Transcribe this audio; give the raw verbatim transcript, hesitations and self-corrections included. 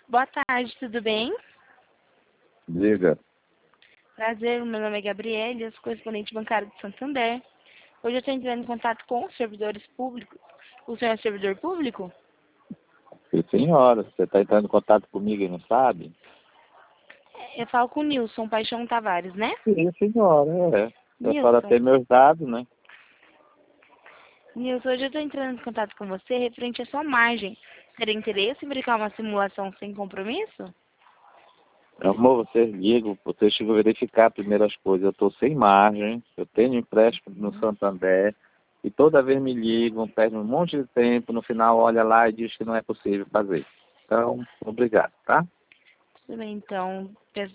Boa tarde, tudo bem? Diga. Prazer, meu nome é Gabriele, eu sou correspondente bancário de Santander. Hoje eu estou entrando em contato com os servidores públicos. O senhor é servidor público? Sim, senhora, você está entrando em contato comigo e não sabe? Eu falo com o Nilson Paixão Tavares, né? Sim, senhora, é. A senhora Nilson, tem meus dados, né? Nilson, hoje eu estou entrando em contato com você referente à sua margem. Teria interesse em brincar uma simulação sem compromisso? Meu amor, vocês ligam, vocês chegam a verificar primeiro as coisas. Eu estou sem margem, eu tenho empréstimo no Santander, e toda vez me ligam, perdem um monte de tempo, no final olha lá e diz que não é possível fazer. Então, obrigado, tá? Tudo bem, então. Peço